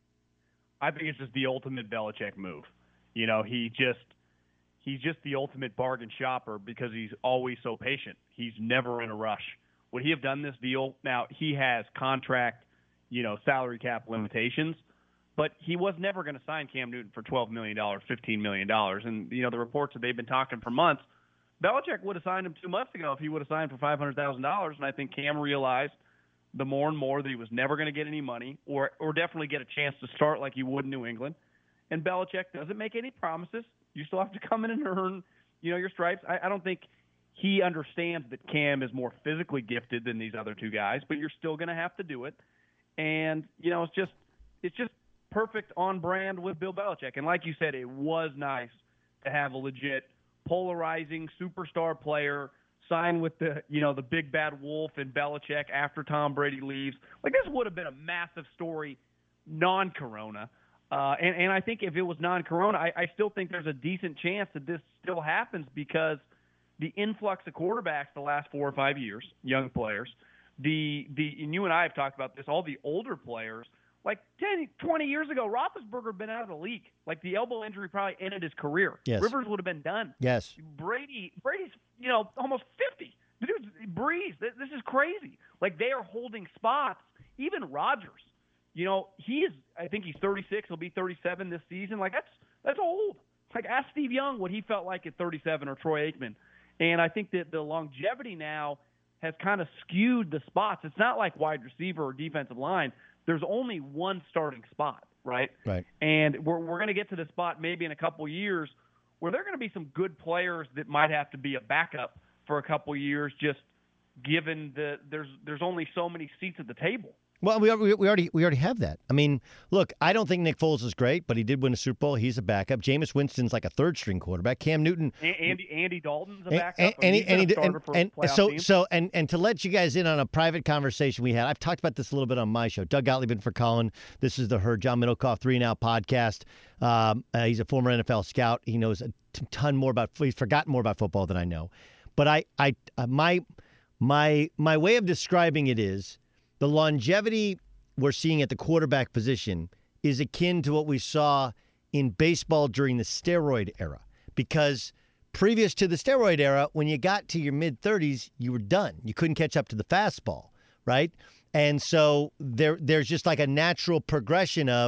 I think it's just the ultimate Belichick move. You know, he just he's just the ultimate bargain shopper because he's always so patient. He's never in a rush. Would he have done this deal? Now, he has contract, you know, salary cap limitations, but he was never going to sign Cam Newton for twelve million dollars, fifteen million dollars. And, you know, the reports that they've been talking for months, Belichick would have signed him two months ago if he would have signed for five hundred thousand dollars. And I think Cam realized the more and more that he was never going to get any money or or definitely get a chance to start like he would in New England. And Belichick doesn't make any promises. You still have to come in and earn, you know, your stripes. I, I don't think he understands that Cam is more physically gifted than these other two guys, but you're still going to have to do it. And, you know, it's just it's just perfect on brand with Bill Belichick. And like you said, it was nice to have a legit polarizing superstar player sign with the, you know, the big bad wolf in Belichick after Tom Brady leaves. Like, this would have been a massive story non-corona. Uh, and, and I think if it was non-corona, I, I still think there's a decent chance that this still happens because the influx of quarterbacks the last four or five years, young players, the, the and you and I have talked about this, all the older players, like ten, twenty years ago, Roethlisberger had been out of the league. Like, the elbow injury probably ended his career.
Yes.
Rivers would have been done.
Yes.
Brady, Brady's, you know, almost fifty. The dude's Breeze. This is crazy. Like, they are holding spots. Even Rodgers, you know, he is, I think he's thirty-six. He'll be thirty-seven this season. Like, that's that's old. Like, ask Steve Young what he felt like at thirty-seven or Troy Aikman. And I think that the longevity now has kind of skewed the spots. It's not like wide receiver or defensive line. There's only one starting spot, right?
Right.
And we're we're going to get to the spot maybe in a couple years where there are going to be some good players that might have to be a backup for a couple years, just given the there's there's only so many seats at the table.
Well, we, we we already we already have that. I mean, look, I don't think Nick Foles is great, but he did win a Super Bowl. He's a backup. Jameis Winston's like a third string quarterback. Cam Newton,
A- Andy Andy Dalton's a
and,
backup.
and,
I mean, he's been
and,
a starter
and,
for
and
playoff
so
teams.
so and and to let you guys in on a private conversation we had. I've talked about this a little bit on my show. Doug Gottlieb in for Colin. This is the Herd John Middlecoff Three Now podcast. Um, uh, he's a former N F L scout. He knows a t- ton more about. He's forgotten more about football than I know. But I I uh, my my my way of describing it is the longevity we're seeing at the quarterback position is akin to what we saw in baseball during the steroid era. Because previous to the steroid era, when you got to your mid-thirties, you were done. You couldn't catch up to the fastball, right? And so there, there's just like a natural progression of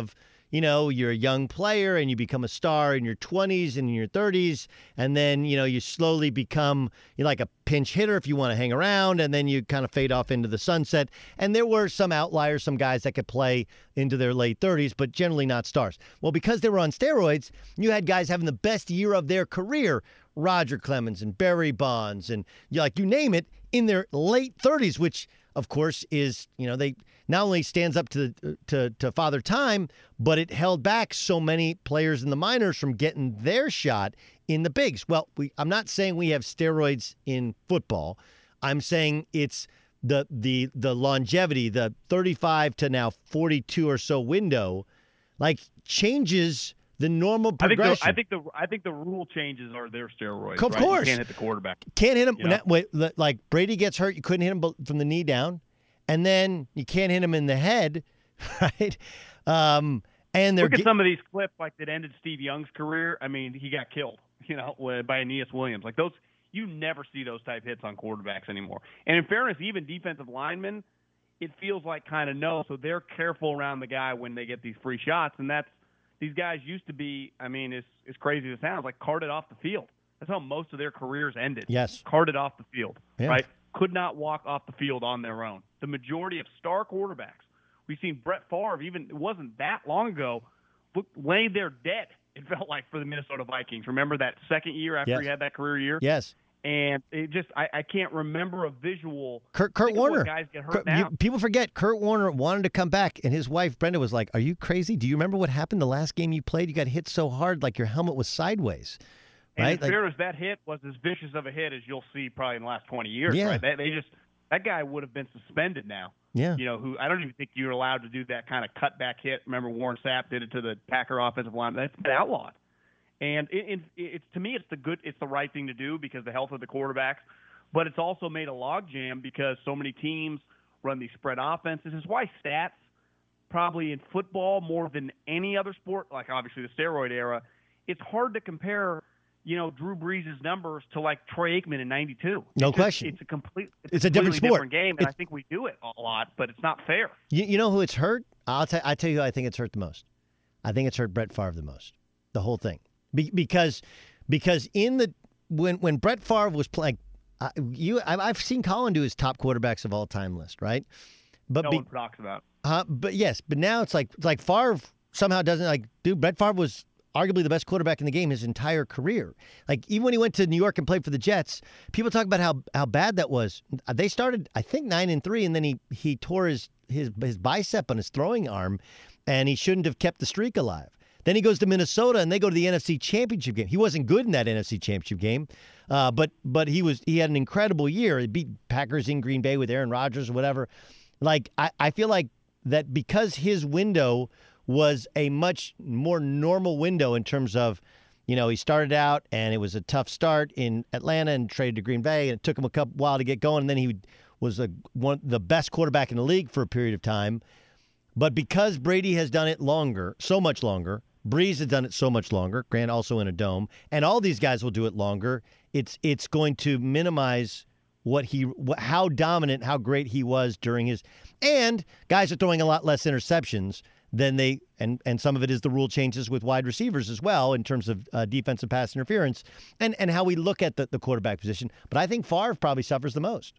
you know, you're a young player and you become a star in your twenties and in your thirties, and then, you know, you slowly become you know, like a pinch hitter if you want to hang around, and then you kind of fade off into the sunset. And there were some outliers, some guys that could play into their late thirties, but generally not stars. Well, because they were on steroids, you had guys having the best year of their career, Roger Clemens and Barry Bonds and like you name it, in their late thirties, which of course is, you know, they not only stands up to to to Father Time, but it held back so many players in the minors from getting their shot in the bigs. Well, we, I'm not saying we have steroids in football. I'm saying it's the the the longevity, the thirty-five to now forty-two or so window, like changes the normal progression.
I think the I think the I think the rule changes are their steroids.
Of
right?
course,
you can't hit the quarterback.
Can't hit him.
You know?
Wait, like Brady gets hurt, you couldn't hit him from the knee down, and then you can't hit him in the head, right? Um, and they're
look at
ge-
some of these clips like that ended Steve Young's career. I mean, he got killed, you know, by Aeneas Williams. Like those, you never see those type hits on quarterbacks anymore. And in fairness, even defensive linemen, it feels like kind of no, so they're careful around the guy when they get these free shots, and that's. These guys used to be, I mean, it's, it's crazy as it sounds, like carted off the field. That's how most of their careers ended.
Yes.
Carted off the field,
yeah.
right? Could not walk off the field on their own. The majority of star quarterbacks, we've seen Brett Favre, even it wasn't that long ago, look, laid there dead, it felt like, for the Minnesota Vikings. Remember that second year after
yes.
he had that career year?
Yes.
And it just, I, I can't remember a visual.
Kurt, Kurt Warner.
Guys get hurt
Kurt,
now.
You, people forget Kurt Warner wanted to come back, and his wife Brenda was like, "Are you crazy? Do you remember what happened the last game you played? You got hit so hard, like your helmet was sideways."
And
right?
in
Like,
fairness, that hit was as vicious of a hit as you'll see probably in the last twenty years.
Yeah.
Right? They, they just that guy would have been suspended now.
Yeah.
You know, who I don't even think you're allowed to do that kind of cutback hit. Remember Warren Sapp did it to the Packer offensive line. That's been outlawed. And it, it, it's to me, it's the good, it's the right thing to do because the health of the quarterbacks. But it's also made a logjam because so many teams run these spread offenses. It's why stats, probably in football more than any other sport, like obviously the steroid era, it's hard to compare, you know, Drew Brees' numbers to like Troy Aikman in ninety-two.
No
it's
question.
Just, it's a complete, it's,
it's a different sport.
Different game, and
it's,
I think we do it a lot, but it's not fair.
You, you know who it's hurt? I'll tell. I tell you who I think it's hurt the most. I think it's hurt Brett Favre the most. The whole thing, Be, because because in the when when Brett Favre was playing. Uh, you, I've seen Colin do his top quarterbacks of all time list, right? But
no
be,
one talks about.
Uh, but yes, but now it's like it's like Favre somehow doesn't like. Dude, Brett Favre was arguably the best quarterback in the game his entire career. Like even when he went to New York and played for the Jets, people talk about how how bad that was. They started, I think, nine and three, and then he he tore his his his bicep on his throwing arm, and he shouldn't have kept the streak alive. Then he goes to Minnesota, and they go to the N F C Championship game. He wasn't good in that N F C Championship game, uh, but but he was he had an incredible year. He beat Packers in Green Bay with Aaron Rodgers or whatever. Like I, I feel like that because his window was a much more normal window in terms of, you know, he started out and it was a tough start in Atlanta and traded to Green Bay, and it took him a couple while to get going, and then he was a, one the best quarterback in the league for a period of time. But because Brady has done it longer, so much longer. Breeze has done it so much longer, Grant also in a dome, and all these guys will do it longer. It's it's going to minimize what he, how dominant, how great he was during his, and guys are throwing a lot less interceptions than they, and and some of it is the rule changes with wide receivers as well in terms of uh, defensive pass interference, and and how we look at the, the quarterback position. But I think Favre probably suffers the most.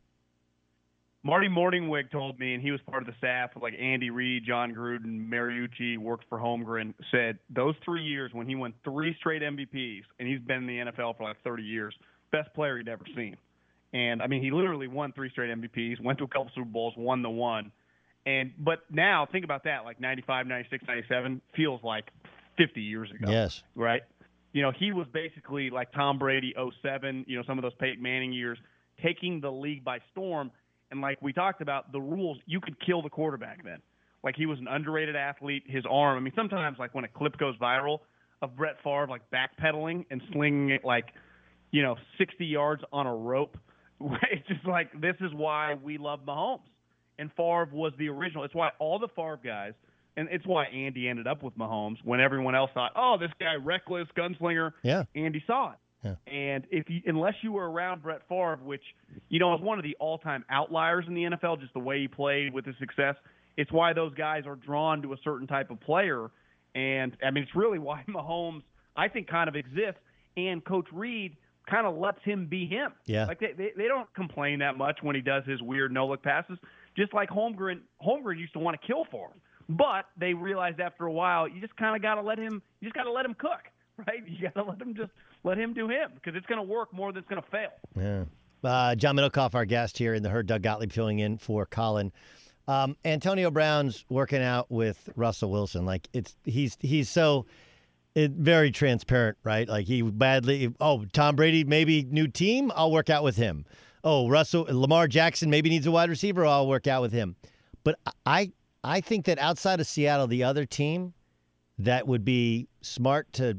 Marty Morningwig told me, and he was part of the staff with like Andy Reid, John Gruden, Mariucci, worked for Holmgren, said those three years when he won three straight M V Ps, and he's been in the N F L for like thirty years, best player he'd ever seen. And, I mean, he literally won three straight M V Ps, went to a couple Super Bowls, won the one. And But now, think about that, like ninety-five, ninety-six, ninety-seven feels like fifty years ago.
Yes.
Right? You know, he was basically like Tom Brady, oh seven, you know, some of those Peyton Manning years, taking the league by storm. And like we talked about, the rules, you could kill the quarterback then. Like he was an underrated athlete. His arm, I mean, sometimes like when a clip goes viral of Brett Favre like backpedaling and slinging it like, you know, sixty yards on a rope, it's just like this is why we love Mahomes. And Favre was the original. It's why all the Favre guys, and it's why Andy ended up with Mahomes when everyone else thought, oh, this guy, reckless, gunslinger.
Yeah.
Andy saw it.
Yeah.
And if you, unless you were around Brett Favre, which, you know, is one of the all-time outliers in the N F L, just the way he played with his success, it's why those guys are drawn to a certain type of player. And, I mean, it's really why Mahomes, I think, kind of exists. And Coach Reed kind of lets him be him.
Yeah.
Like, they, they, they don't complain that much when he does his weird no-look passes, just like Holmgren, Holmgren used to want to kill for him. But they realized after a while, you just kind of got to let him, you just got to let him cook, right? You got to let him just, let him do him, because it's going to work more than it's going to fail.
Yeah. Uh, John Middlecoff, our guest here in the Herd, Doug Gottlieb filling in for Colin. Um, Antonio Brown's working out with Russell Wilson. Like it's he's he's so it, very transparent, right? Like he badly. Oh, Tom Brady, maybe new team. I'll work out with him. Oh, Russell Lamar Jackson maybe needs a wide receiver. I'll work out with him. But I I think that outside of Seattle, the other team that would be smart to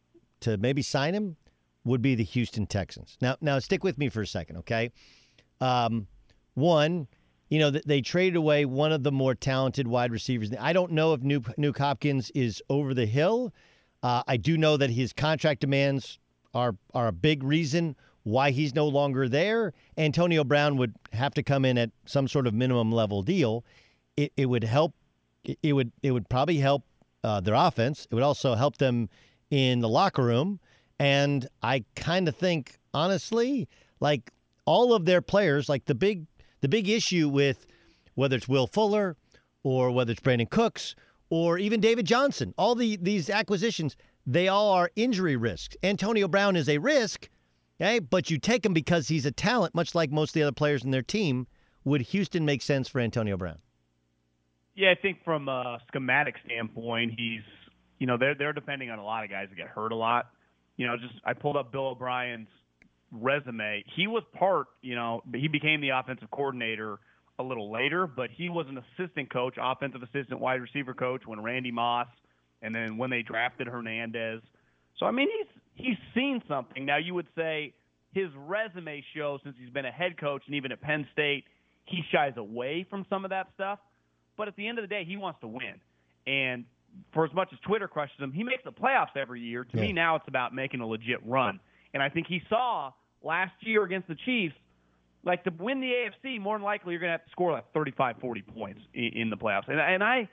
to maybe sign him would be the Houston Texans. Now, now stick with me for a second, okay? Um, one, you know, they traded away one of the more talented wide receivers. I don't know if Nuke, Nuke Hopkins is over the hill. Uh, I do know that his contract demands are are a big reason why he's no longer there. Antonio Brown would have to come in at some sort of minimum level deal. It it would help. It would it would probably help uh, their offense. It would also help them in the locker room. And I kind of think, honestly, like all of their players, like the big the big issue with whether it's Will Fuller or whether it's Brandon Cooks or even David Johnson, all the these acquisitions, they all are injury risks. Antonio Brown is a risk, okay, but you take him because he's a talent, much like most of the other players in their team. Would Houston make sense for Antonio Brown?
Yeah, I think from a schematic standpoint, he's, you know, they're they're depending on a lot of guys that get hurt a lot. You know, just I pulled up Bill O'Brien's resume. He was part, you know, he became the offensive coordinator a little later, but he was an assistant coach, offensive assistant, wide receiver coach when Randy Moss, and then when they drafted Hernandez. So, I mean, he's he's seen something. Now, you would say his resume shows, since he's been a head coach and even at Penn State, he shies away from some of that stuff. But at the end of the day, he wants to win. And for as much as Twitter crushes him, he makes the playoffs every year. To yeah. me, now it's about making a legit run. And I think he saw last year against the Chiefs, like, to win the A F C, more than likely you're going to have to score like thirty-five, forty points in, in the playoffs. And, and I,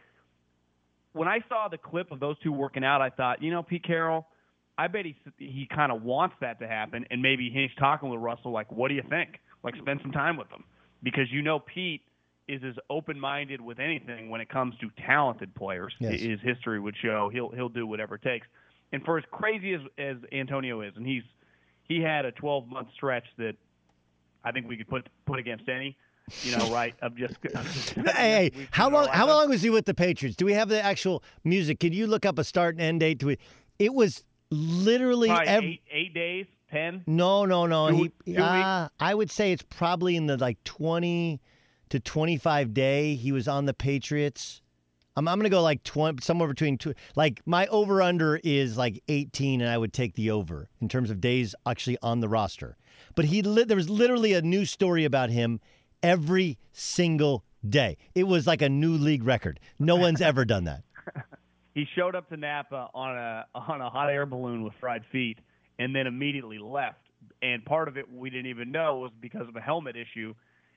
when I saw the clip of those two working out, I thought, you know, Pete Carroll, I bet he he kind of wants that to happen. And maybe he's talking with Russell, like, what do you think? Like, spend some time with him. Because you know Pete is as open-minded with anything when it comes to talented players. Yes. His history would show he'll he'll do whatever it takes. And for as crazy as, as Antonio is, and he's he had a twelve-month stretch that I think we could put put against any, you know, right? Of just, just
hey, hey how long how long was he with the Patriots? Do we have the actual music? Can you look up a start and end date? To it? It was literally every,
eight, eight days, ten.
No, no, no.
Two,
he,
two
uh, I would say it's probably in the like twenty to twenty-five day he was on the Patriots. I'm I'm gonna go like twenty, somewhere between two. Like my over under is like eighteen, and I would take the over in terms of days actually on the roster. But he li- there was literally a new story about him every single day. It was like a new league record. No one's ever done that.
He showed up to Napa on a on a hot air balloon with fried feet, and then immediately left. And part of it we didn't even know was because of a helmet issue.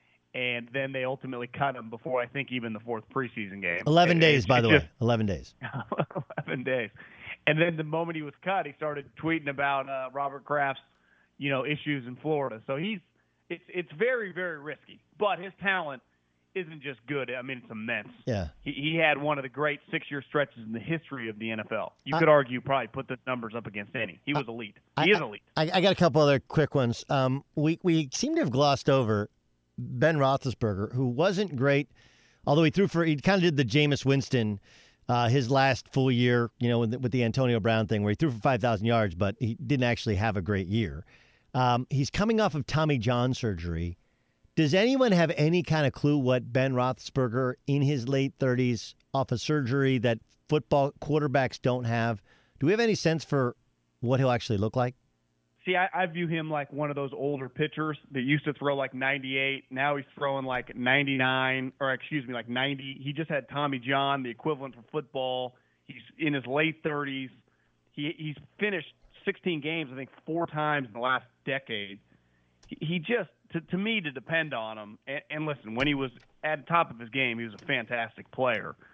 And then they ultimately cut him before, I think, even the fourth preseason game.
Eleven
and,
days,
and
by the
just,
way. Eleven days.
Eleven days. And then the moment he was cut, he started tweeting about uh, Robert Kraft's, you know, issues in Florida. So he's it's it's very, very risky. But his talent isn't just good. I mean, it's immense.
Yeah.
He, he had one of the great six-year stretches in the history of the N F L. You
I,
could argue probably put the numbers up against any. He was elite. He
I,
is elite.
I, I got a couple other quick ones. Um, we we seem to have glossed over Ben Roethlisberger, who wasn't great, although he threw for, he kind of did the Jameis Winston, uh, his last full year, you know, with the, with the Antonio Brown thing, where he threw for five thousand yards, but he didn't actually have a great year. Um, he's coming off of Tommy John surgery. Does anyone have any kind of clue what Ben Roethlisberger in his late thirties off of surgery that football quarterbacks don't have? Do we have any sense for what he'll actually look like?
See, I, I view him like one of those older pitchers that used to throw like ninety-eight. Now he's throwing like ninety-nine, or excuse me, like ninety. He just had Tommy John, the equivalent for football. He's in his late thirties. He he's finished sixteen games, I think, four times in the last decade. He, he just, to, to me, to depend on him. And, and listen, when he was at the top of his game, he was a fantastic player.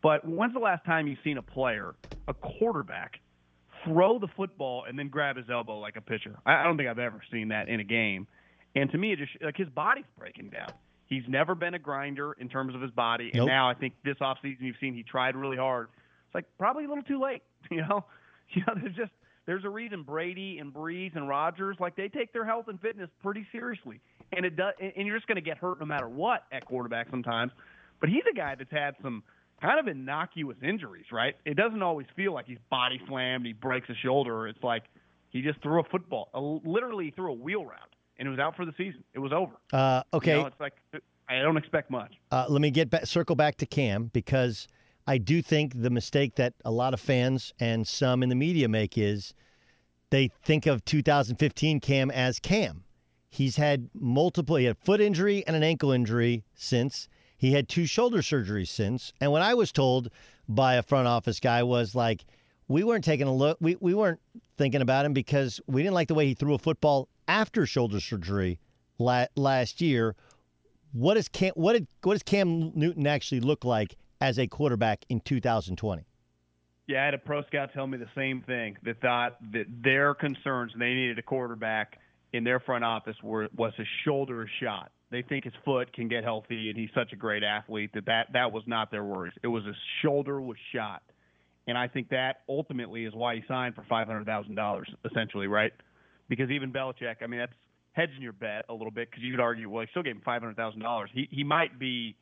But when's the last time you've seen a player, a quarterback, throw the football and then grab his elbow like a pitcher? I don't think I've ever seen that in a game. And to me, it just like his body's breaking down. He's never been a grinder in terms of his body. And
nope.
now I think this offseason you've seen he tried really hard. It's like probably a little too late. You know, you know, there's just there's a reason Brady and Breeze and Rodgers, like they take their health and fitness pretty seriously. And it does, and you're just going to get hurt no matter what at quarterback sometimes. But he's a guy that's had some kind of innocuous injuries, right? It doesn't always feel like he's body slammed, he breaks a shoulder. It's like he just threw a football, a, literally threw a wheel route, and it was out for the season. It was over.
Uh, okay.
You know, it's like I don't expect much.
Uh, let me get back, circle back to Cam, because I do think the mistake that a lot of fans and some in the media make is they think of two thousand fifteen Cam as Cam. He's had multiple, he had a foot injury and an ankle injury since. He had two shoulder surgeries since. And what I was told by a front office guy was like, we weren't taking a look, we, we weren't thinking about him because we didn't like the way he threw a football after shoulder surgery la- last year. What does Cam, what did, what does Cam Newton actually look like as a quarterback in two thousand twenty?
Yeah, I had a pro scout tell me the same thing, that thought that their concerns, and they needed a quarterback in their front office, were was his shoulder shot. They think his foot can get healthy, and he's such a great athlete that that, that was not their worries. It was his shoulder was shot. And I think that ultimately is why he signed for five hundred thousand dollars, essentially, right? Because even Belichick, I mean, that's hedging your bet a little bit, because you could argue, well, he still gave him five hundred thousand dollars. He he might be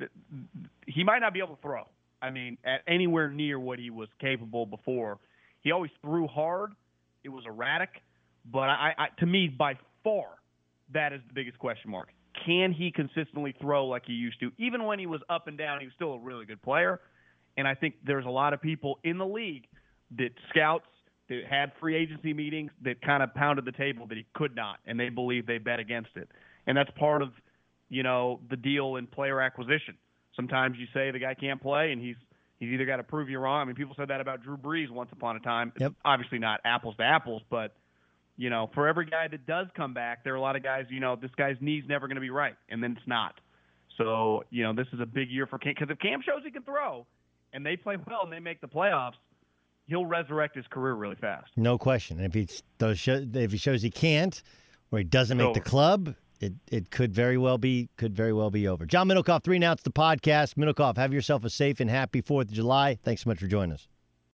he might not be able to throw. I mean, at anywhere near what he was capable before. He always threw hard. It was erratic. But I, I to me, by far, that is the biggest question mark. Can he consistently throw like he used to? Even when he was up and down, he was still a really good player. And I think there's a lot of people in the league that scouts that had free agency meetings that kind of pounded the table that he could not, and they believe they bet against it. And that's part of, you know, the deal in player acquisition. Sometimes you say the guy can't play, and he's he's either got to prove you wrong. I mean, people said that about Drew Brees once upon a time.
Yep.
It's obviously not apples to apples, but you know, for every guy that does come back, there are a lot of guys, you know, this guy's knee's never going to be right, and then it's not. So, you know, this is a big year for Cam, because if Cam shows he can throw and they play well and they make the playoffs, he'll resurrect his career really fast.
No question. And if he, those show, if he shows he can't, or he doesn't make
over.
the club, it, it could very well be could very well be over. John Middlecoff, three and Outs, the podcast. Middlecoff, have yourself a safe and happy fourth of July. Thanks so much for joining us.